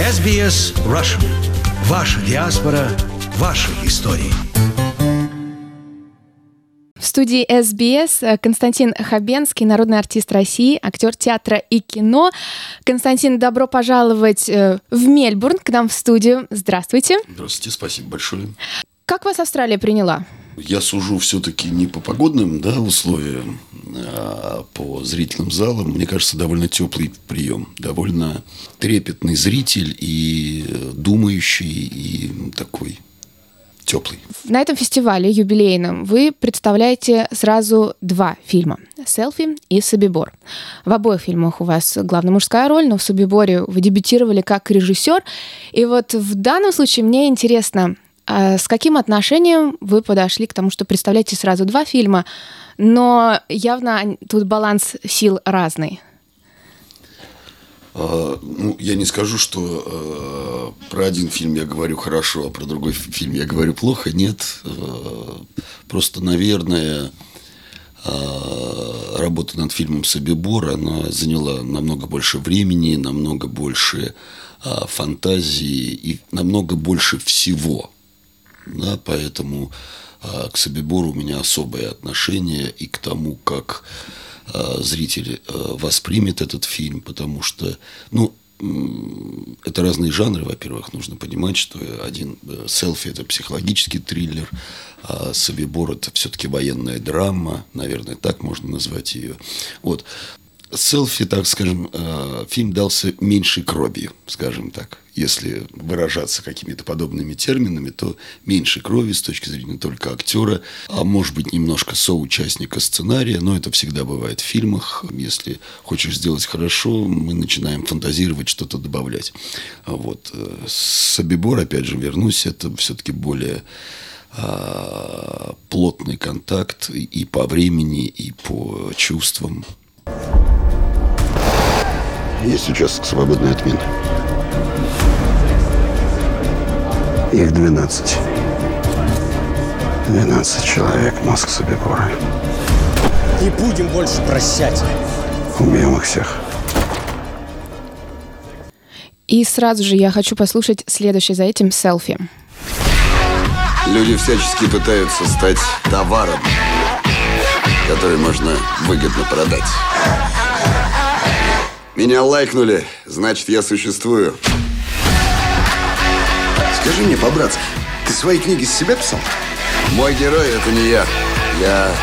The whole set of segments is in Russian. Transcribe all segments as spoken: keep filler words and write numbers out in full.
эс би эс Russian. Ваша диаспора, ваши истории. В студии эс би эс Константин Хабенский, народный артист России, актер театра и кино. Константин, добро пожаловать в Мельбурн к нам в студию. Здравствуйте. Здравствуйте, спасибо большое. Как вас Австралия приняла? Я сужу все-таки не по погодным, да, условиям, а по зрительным залам. Мне кажется, довольно теплый прием. Довольно трепетный зритель и думающий, и такой теплый. На этом фестивале юбилейном вы представляете сразу два фильма «Селфи» и «Собибор». В обоих фильмах у вас главная мужская роль, но в «Собиборе» вы дебютировали как режиссер. И вот в данном случае мне интересно, а с каким отношением вы подошли к тому, что представляете сразу два фильма, но явно тут баланс сил разный? А, ну, я не скажу, что а, про один фильм я говорю хорошо, а про другой фильм я говорю плохо. Нет. А, просто, наверное, а, работа над фильмом «Собибор», она заняла намного больше времени, намного больше а, фантазии и намного больше всего. Да, поэтому а, к «Собибору» у меня особое отношение и к тому, как а, зритель а, воспримет этот фильм, потому что, ну, это разные жанры, во-первых, нужно понимать, что один «Селфи» – это психологический триллер, а «Собибор» – это все-таки военная драма, наверное, так можно назвать ее. Вот. «Селфи», так скажем, фильм дался меньшей кровью, скажем так. Если выражаться какими-то подобными терминами, то меньше крови с точки зрения только актера, а может быть немножко соучастника сценария, но это всегда бывает в фильмах. Если хочешь сделать хорошо, мы начинаем фантазировать, что-то добавлять. Вот. «Собибор», опять же, вернусь, это все-таки более а, плотный контакт и по времени, и по чувствам. Есть участок свободный от мин. Их двенадцать. Двенадцать человек, мозг Собибора. Не будем больше прощать. Убьем их всех. И сразу же я хочу послушать следующее за этим «Селфи». Люди всячески пытаются стать товаром, который можно выгодно продать. Меня лайкнули, значит, я существую. Скажи мне по-братски, ты свои книги с себя писал? Мой герой – это не я. Я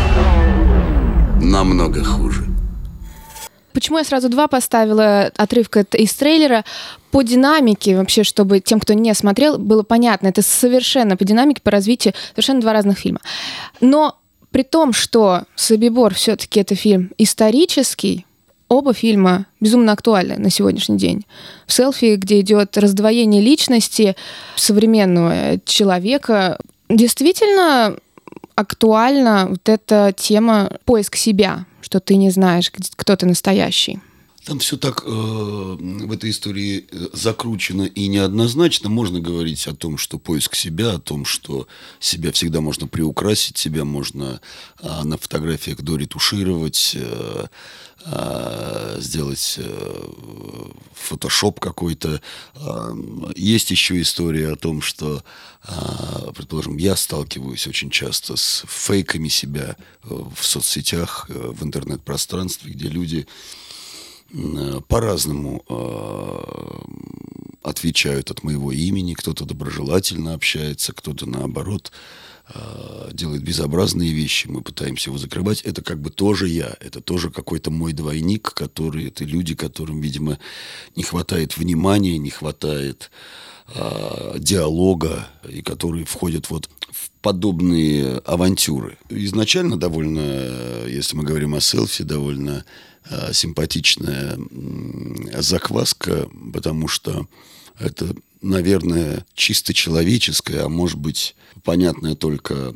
намного хуже. Почему я сразу два поставила отрывка из трейлера? По динамике, вообще, чтобы тем, кто не смотрел, было понятно. Это совершенно по динамике, по развитию, совершенно два разных фильма. Но при том, что «Собибор» все-таки это фильм исторический, оба фильма безумно актуальны на сегодняшний день. В «Селфи», где идет раздвоение личности современного человека, действительно актуальна вот эта тема поиск себя, что ты не знаешь, кто ты настоящий. Там все так э, в этой истории закручено и неоднозначно. Можно говорить о том, что поиск себя, о том, что себя всегда можно приукрасить, себя можно э, на фотографиях доретушировать, э, э, сделать э, фотошоп какой-то. Э, есть еще история о том, что, э, предположим, я сталкиваюсь очень часто с фейками себя в соцсетях, в интернет-пространстве, где люди по-разному э, отвечают от моего имени. Кто-то доброжелательно общается, кто-то, наоборот, э, делает безобразные вещи. Мы пытаемся его закрывать. Это как бы тоже я. Это тоже какой-то мой двойник, который... Это люди, которым, видимо, не хватает внимания, не хватает э, диалога, и которые входят вот в подобные авантюры. Изначально довольно, если мы говорим о «Селфи», довольно симпатичная закваска, потому что это, наверное, чисто человеческое, а может быть, понятная только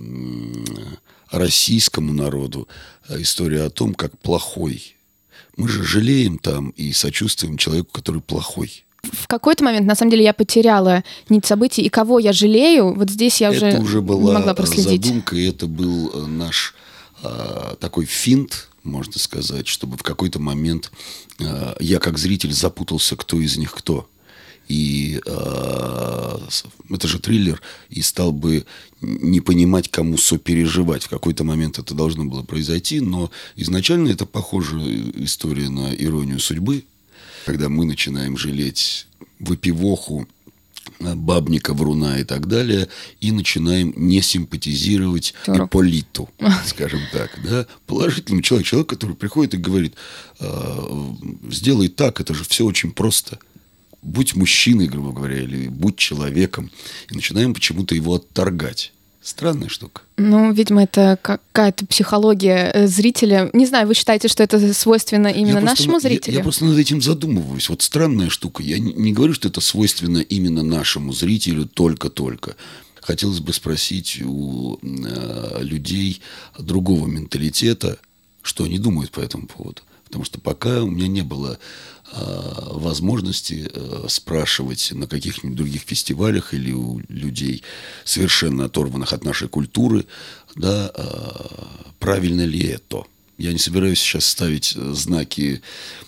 российскому народу история о том, как плохой. Мы же жалеем там и сочувствуем человеку, который плохой. В какой-то момент, на самом деле, я потеряла нить событий, и кого я жалею, вот здесь я уже, это уже была не могла проследить. Задумка, и это был наш а, такой финт, можно сказать, чтобы в какой-то момент э, я как зритель запутался, кто из них кто. и э, это же триллер, и стал бы не понимать, кому сопереживать. В какой-то момент это должно было произойти, но изначально это похожая история на иронию судьбы, когда мы начинаем жалеть выпивоху, бабника, вруна и так далее, и начинаем не симпатизировать Здорово. Ипполиту, скажем так, да, положительный человек, человек, который приходит и говорит, сделай так, это же все очень просто. Будь мужчиной, грубо говоря, или будь человеком. И начинаем почему-то его отторгать. Странная штука. Ну, видимо, это какая-то психология зрителя. Не знаю, вы считаете, что это свойственно именно я нашему просто, зрителю? Я, я просто над этим задумываюсь. Вот странная штука. Я не, не говорю, что это свойственно именно нашему зрителю только-только. Хотелось бы спросить у э, людей другого менталитета, что они думают по этому поводу. Потому что пока у меня не было э, возможности э, спрашивать на каких-нибудь других фестивалях или у людей, совершенно оторванных от нашей культуры, да, э, правильно ли это. Я не собираюсь сейчас ставить знаки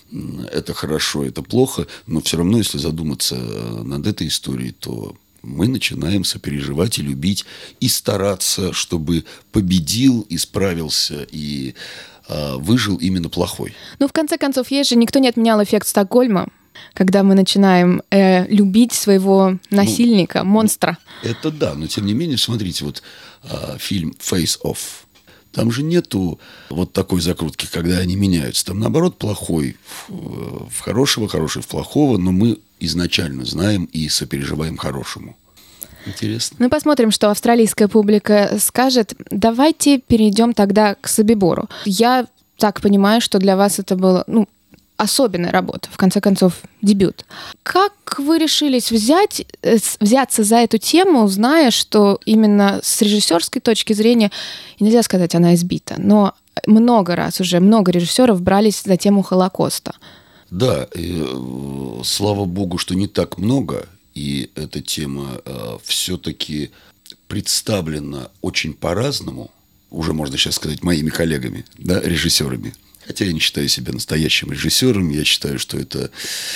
«это хорошо, это плохо», но все равно, если задуматься над этой историей, то мы начинаем сопереживать и любить, и стараться, чтобы победил, исправился и выжил именно плохой. Ну, в конце концов, есть же, никто не отменял эффект Стокгольма, когда мы начинаем э, любить своего насильника, ну, монстра. Это да, но тем не менее, смотрите, вот э, фильм «Face Off», там же нету вот такой закрутки, когда они меняются. Там, наоборот, плохой в, в хорошего, хороший в плохого, но мы изначально знаем и сопереживаем хорошему. Интересно. Ну, посмотрим, что австралийская публика скажет. Давайте перейдем тогда к Собибору. Я так понимаю, что для вас это была, ну, особенная работа, в конце концов, дебют. Как вы решились взять, взяться за эту тему, зная, что именно с режиссерской точки зрения, нельзя сказать, она избита, но много раз уже, много режиссеров брались за тему Холокоста? Да, и, э, слава богу, что не так много. И эта тема э, все-таки представлена очень по-разному, уже можно сейчас сказать моими коллегами, да, режиссерами. Хотя я не считаю себя настоящим режиссером, я считаю, что это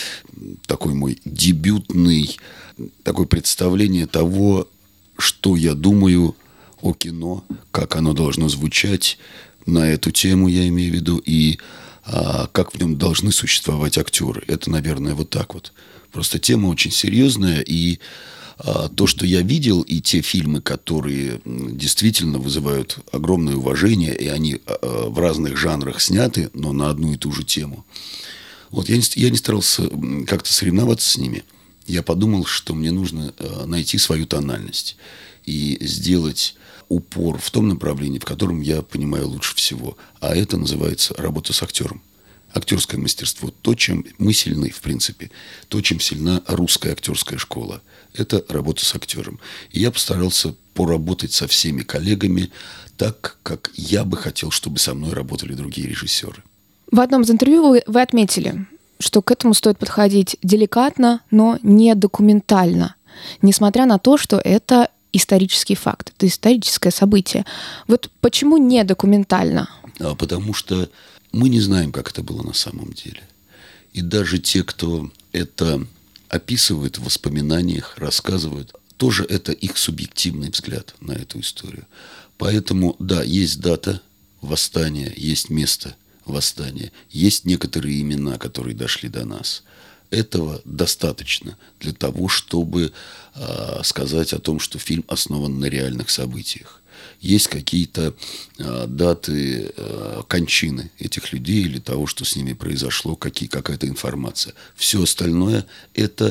такой мой дебютный, такое представление того, что я думаю о кино, как оно должно звучать на эту тему, я имею в виду, и а, как в нем должны существовать актеры. Это, наверное, вот так вот. Просто тема очень серьезная, и а, то, что я видел, и те фильмы, которые действительно вызывают огромное уважение, и они а, в разных жанрах сняты, но на одну и ту же тему. Вот я не, я не старался как-то соревноваться с ними. Я подумал, что мне нужно а, найти свою тональность и сделать упор в том направлении, в котором я понимаю лучше всего. А это называется работа с актером. Актерское мастерство, то, чем мы сильны, в принципе, то, чем сильна русская актерская школа, это работа с актером. И я постарался поработать со всеми коллегами так, как я бы хотел, чтобы со мной работали другие режиссеры. В одном из интервью вы, вы отметили, что к этому стоит подходить деликатно, но не документально, несмотря на то, что это исторический факт, это историческое событие. Вот почему не документально? А потому что мы не знаем, как это было на самом деле. И даже те, кто это описывает в воспоминаниях, рассказывают, тоже это их субъективный взгляд на эту историю. Поэтому, да, есть дата восстания, есть место восстания, есть некоторые имена, которые дошли до нас. Этого достаточно для того, чтобы э, сказать о том, что фильм основан на реальных событиях. Есть какие-то э, даты э, кончины этих людей или того, что с ними произошло, какие, какая-то информация. Все остальное – это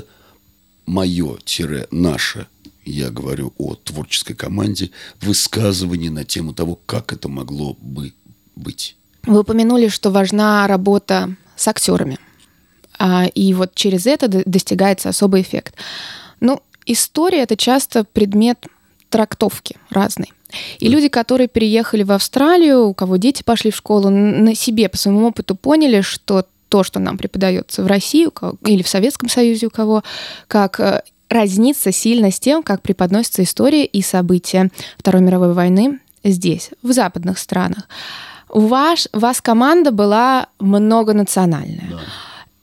мое-наше, я говорю о творческой команде, высказывание на тему того, как это могло бы быть. Вы упомянули, что важна работа с актерами. И вот через это достигается особый эффект. Ну, история — это часто предмет трактовки разный. И люди, которые переехали в Австралию, у кого дети пошли в школу, на себе, по своему опыту поняли, что то, что нам преподается в России у кого, или в Советском Союзе у кого, как разнится сильно с тем, как преподносится история и события Второй мировой войны здесь, в западных странах. У вас, у вас команда была многонациональная. Да.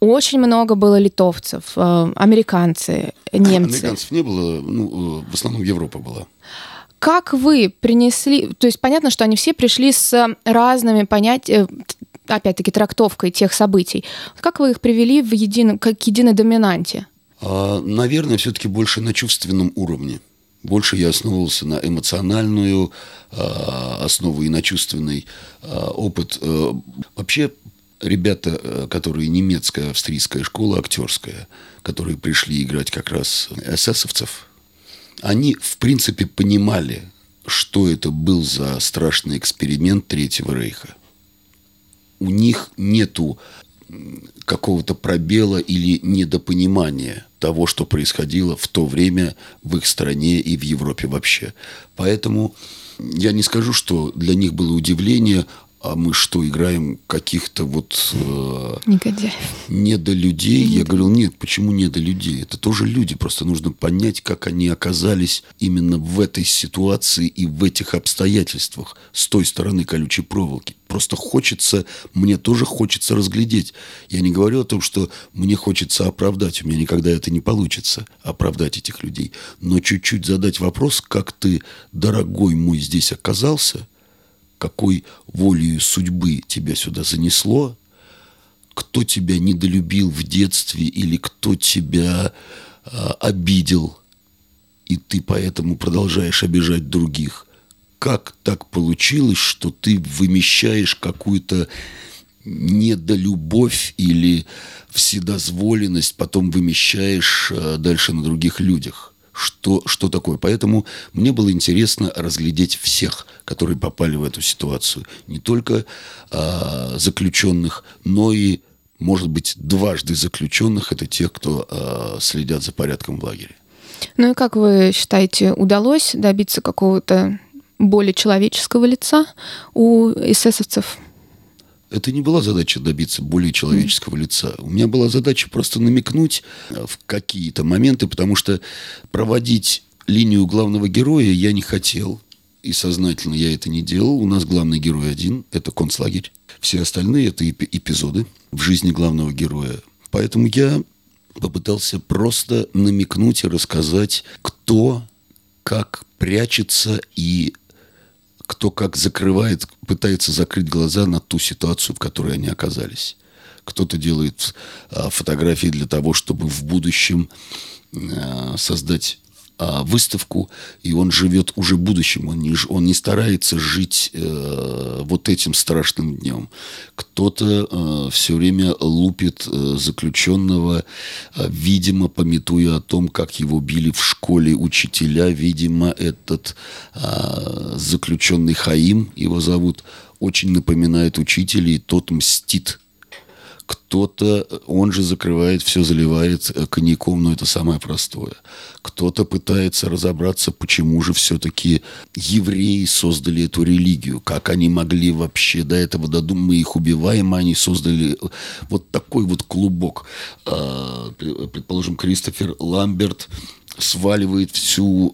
очень много было литовцев, э, американцы, немцы. Американцев не было, ну, э, в основном Европа была. Как вы принесли... То есть понятно, что они все пришли с разными понятиями, опять-таки, трактовкой тех событий. Как вы их привели в едино, к единой доминанте? А, наверное, все-таки больше на чувственном уровне. Больше я основывался на эмоциональную а, основу и на чувственный а, опыт. А, вообще, ребята, которые немецкая, австрийская школа актерская, которые пришли играть как раз эсэсовцев, они, в принципе, понимали, что это был за страшный эксперимент Третьего Рейха. У них нету какого-то пробела или недопонимания того, что происходило в то время в их стране и в Европе вообще. Поэтому я не скажу, что для них было удивление, а мы что, играем каких-то вот э, Негодяев. недолюдей? Я говорил, нет, почему недолюдей? Это тоже люди, просто нужно понять, как они оказались именно в этой ситуации и в этих обстоятельствах с той стороны колючей проволоки. Просто хочется, мне тоже хочется разглядеть. Я не говорю о том, что мне хочется оправдать, у меня никогда это не получится, оправдать этих людей. Но чуть-чуть задать вопрос, как ты, дорогой мой, здесь оказался, какой волею судьбы тебя сюда занесло, кто тебя недолюбил в детстве или кто тебя а, обидел, и ты поэтому продолжаешь обижать других. Как так получилось, что ты вымещаешь какую-то недолюбовь или вседозволенность, потом вымещаешь а, дальше на других людях? Что, что такое? Поэтому мне было интересно разглядеть всех, которые попали в эту ситуацию. Не только а, заключенных, но и, может быть, дважды заключенных. Это те, кто а, следят за порядком в лагере. Ну и как вы считаете, удалось добиться какого-то более человеческого лица у эсэсовцев? Это не была задача добиться более человеческого лица. У меня была задача просто намекнуть в какие-то моменты, потому что проводить линию главного героя я не хотел. И сознательно я это не делал. У нас главный герой один – это концлагерь. Все остальные – это эпи- эпизоды в жизни главного героя. Поэтому я попытался просто намекнуть и рассказать, кто как прячется и кто как закрывает, пытается закрыть глаза на ту ситуацию, в которой они оказались. Кто-то делает а, фотографии для того, чтобы в будущем а, создать а, выставку, и он живет уже будущим. Он не, он не старается жить а, вот этим страшным днем. Кто-то а, все время лупит а, заключенного, а, видимо, памятуя о том, как его били в школе учителя. Видимо, этот а, заключенный Хаим, его зовут, очень напоминает учителя, и тот мстит. Кто-то, он же закрывает, все заливает коньяком, но это самое простое. Кто-то пытается разобраться, почему же все-таки евреи создали эту религию, как они могли вообще до этого додумать, мы их убиваем, а они создали вот такой вот клубок. Предположим, Кристофер Ламберт сваливает всю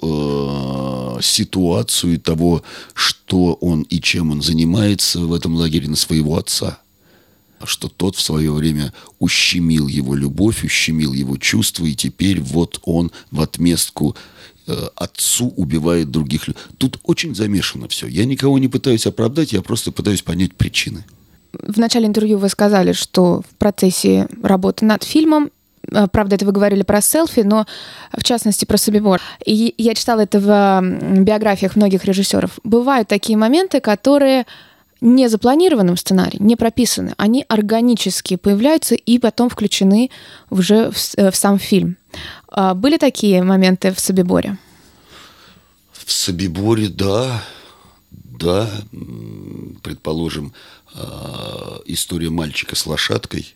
э, ситуацию того, что он и чем он занимается в этом лагере, на своего отца. Что тот в свое время ущемил его любовь, ущемил его чувства, и теперь вот он в отместку э, отцу убивает других людей. Тут очень замешано все. Я никого не пытаюсь оправдать, я просто пытаюсь понять причины. В начале интервью вы сказали, что в процессе работы над фильмом, правда, это вы говорили про селфи, но в частности про Собибор. И я читала это в биографиях многих режиссеров. Бывают такие моменты, которые не запланированы в сценарии, не прописаны. Они органически появляются и потом включены уже в, в сам фильм. Были такие моменты в Собиборе? В Собиборе, да. Да. Предположим, история мальчика с лошадкой,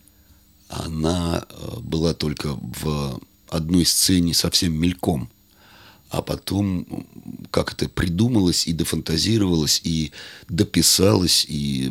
она была только в одной сцене совсем мельком. А потом как это придумалось и дофантазировалось, и дописалось, и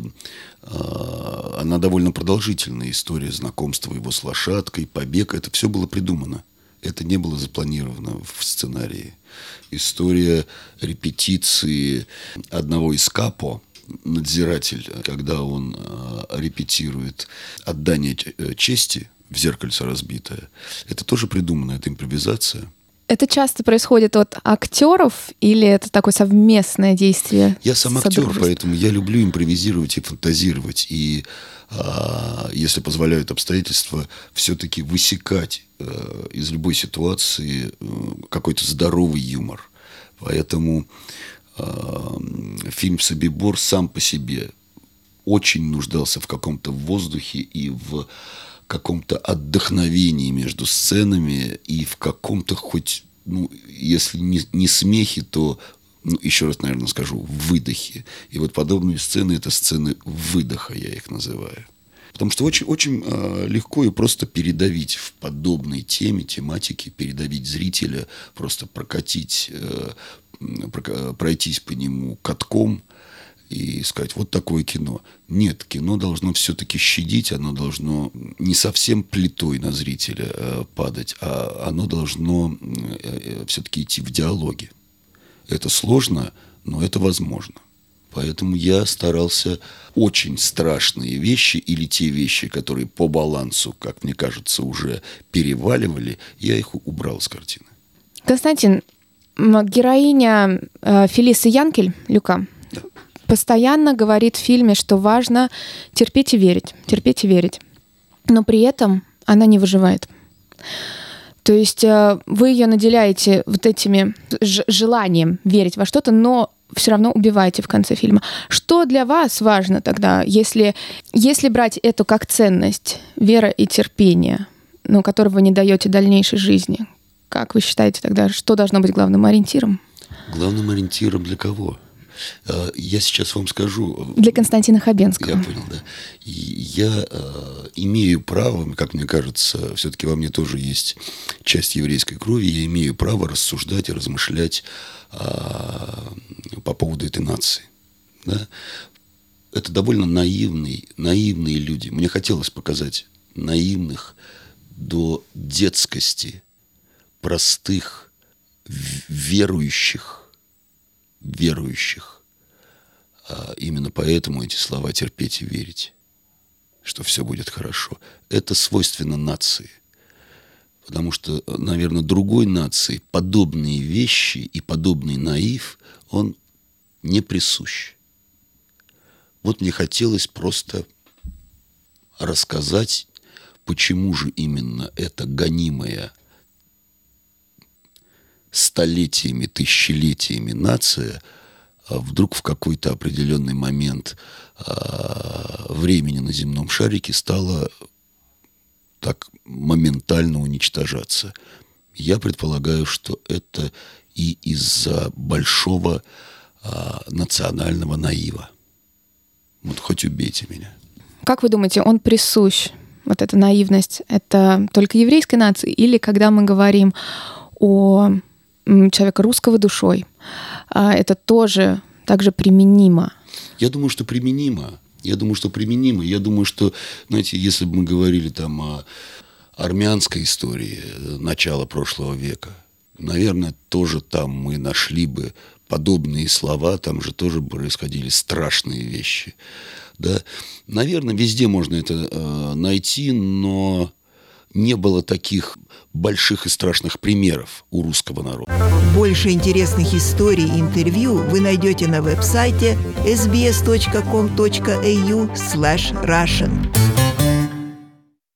э, она довольно продолжительная история знакомства его с лошадкой, побег. Это все было придумано. Это не было запланировано в сценарии. История репетиции одного из капо, надзиратель, когда он репетирует отдание чести в «Зеркальце разбитое», это тоже придумано, это импровизация. Это часто происходит от актеров или это такое совместное действие? Я сам актер, поэтому я люблю импровизировать и фантазировать. И, а, если позволяют обстоятельства, все-таки высекать а, из любой ситуации а, какой-то здоровый юмор. Поэтому а, фильм «Собибор» сам по себе очень нуждался в каком-то воздухе и в каком-то отдохновении между сценами и в каком-то хоть, ну, если не, не смехе, то, ну, еще раз, наверное, скажу, выдохе. И вот подобные сцены – это сцены выдоха, я их называю. Потому что очень, очень э, легко и просто передавить в подобной теме, тематике, передавить зрителя, просто прокатить, э, пройтись по нему катком и сказать, вот такое кино. Нет, кино должно все-таки щадить, оно должно не совсем плитой на зрителя э, падать, а оно должно э, э, все-таки идти в диалоге. Это сложно, но это возможно. Поэтому я старался очень страшные вещи или те вещи, которые по балансу, как мне кажется, уже переваливали, я их убрал с картины. Константин, героиня э, Фелисы Янкель, Люка, Да. постоянно говорит в фильме, что важно терпеть и верить, терпеть и верить. Но при этом она не выживает. То есть э, вы ее наделяете вот этими ж- желанием верить во что-то, но все равно убиваете в конце фильма. Что для вас важно тогда, если, если брать это как ценность, вера и терпение, но которого вы не даете дальнейшей жизни? Как вы считаете тогда, что должно быть главным ориентиром? Главным ориентиром для кого? Я сейчас вам скажу. Для Константина Хабенского. Я понял, да. И я э, имею право, как мне кажется, все-таки во мне тоже есть часть еврейской крови, я имею право рассуждать и размышлять э, по поводу этой нации. Да? Это довольно наивные, наивные люди. Мне хотелось показать наивных до детскости, простых, верующих, верующих. А именно поэтому эти слова «терпеть и верить», что все будет хорошо, это свойственно нации. Потому что, наверное, другой нации подобные вещи и подобный наив, он не присущ. Вот мне хотелось просто рассказать, почему же именно эта гонимая столетиями, тысячелетиями нация вдруг в какой-то определенный момент времени на земном шарике стала так моментально уничтожаться. Я предполагаю, что это и из-за большого национального наива. Вот хоть убейте меня. Как вы думаете, он присущ, вот эта наивность, это только еврейской нации? Или когда мы говорим о человека русского душой, это тоже также применимо? Я думаю, что применимо. Я думаю, что применимо. Я думаю, что, знаете, если бы мы говорили там о армянской истории начала прошлого века, наверное, тоже там мы нашли бы подобные слова, там же тоже происходили страшные вещи. Да? Наверное, везде можно это э, найти, но не было таких больших и страшных примеров у русского народа. Больше интересных историй и интервью вы найдете на веб-сайте эс би эс точка ком точка эй ю слэш Russian.